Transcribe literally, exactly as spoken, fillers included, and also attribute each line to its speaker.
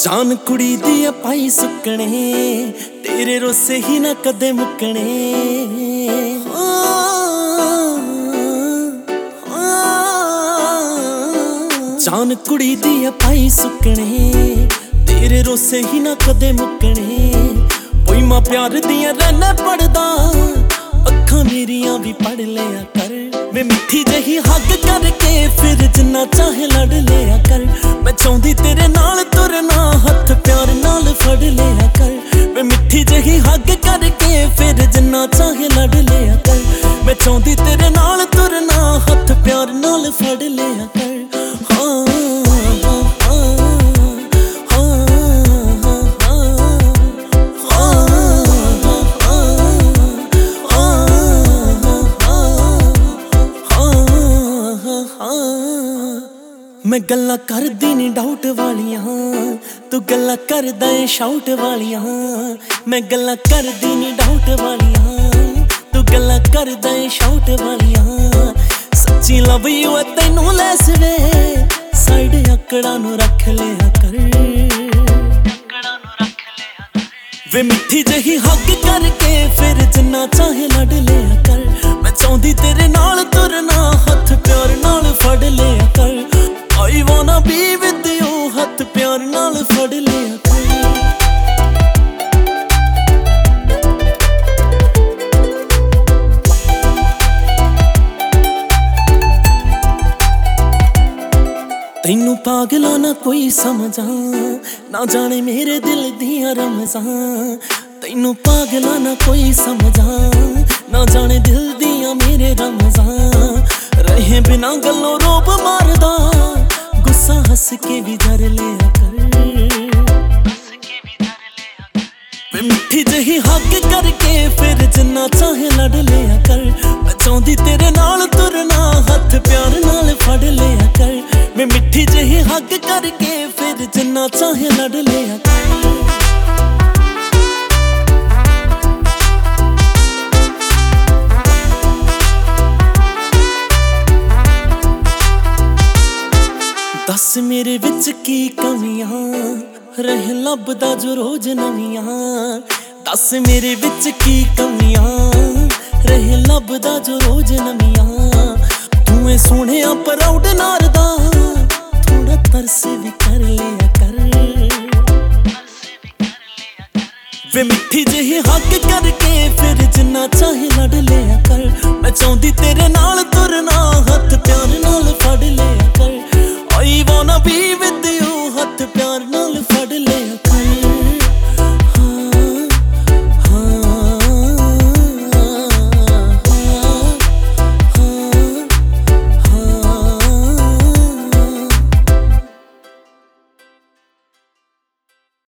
Speaker 1: जान कुड़ी दी पाई सुकने तेरे रोसे ही ना कदे मुकने। जान कुड़ी दी पाई सुकने तेरे रोसे ही ना कदे मुकने। ओई मां प्यार दियां रहना पढ़दा अखां मेरियां भी पढ़ लिया कर। मैं मिठी जही हग करके फिर जिन्ना चाहे लड़ लिया कर। मैं चाहती तेरे नाल तुरना हथ प्यार नाल फड़ लिया कर। मैं मिठी जही हग करके फिर जिन्ना चाहे लड़ लिया कर। मैं चाहती तेरे नाल तुरना हथ प्यार नाल फड़ लिया कर। हाँ मैं गल्लां करदी नी डाउट वालियां तू गल्लां करदा ए शाउट वालियां। मैं गल्लां करदी नी डाउट वालियां तू गल्लां करदा ए शाउट वालियां। सच्ची लव यू ऐ तैनू लैस वे साइड अकड़ा नू रख लिया कर। वे मिठी जही हग करके फिर जिन्ना चाहे लड़ लिया कर। मैं चाहती तेरे नाल तुरना हथ प्यार नाल फड़ लिया कर। I wanna be with you हथ प्यार नाल फड़ लिया कर। तैनू पागला ना कोई समझा ना जाने मेरे दिल दियां रमज़ां। तैनू पागला ना कोई समझा ना जाने दिल दियां मेरे रमज़ां। रहे बिना गल्लों रोब मारदा गुस्सा हंस के भी धर लिया कर। मैं मिठी जही हग करके फिर जिन्ना चाहे लड़ लिया कर। मैं चाहती तेरे नाल तुरना हथ प्यार नाल फड़ लिया कर। मैं मिठी जही हग करके फिर जिन्ना चाहे लड़ लिया कर। दस मेरे विच की कमियां रह लभदा जो रोज नवियां। दस मेरे विच की कमियां रह लभदा जो रोज नवियां। तूं सोहणिया प्राउड नारदा थोड़ा तरस भी कर लिया कर। वे मिठी जही हग करके फिर जिन्ना चाहे लड़ लिया कर। मैं चाहती तेरे नाल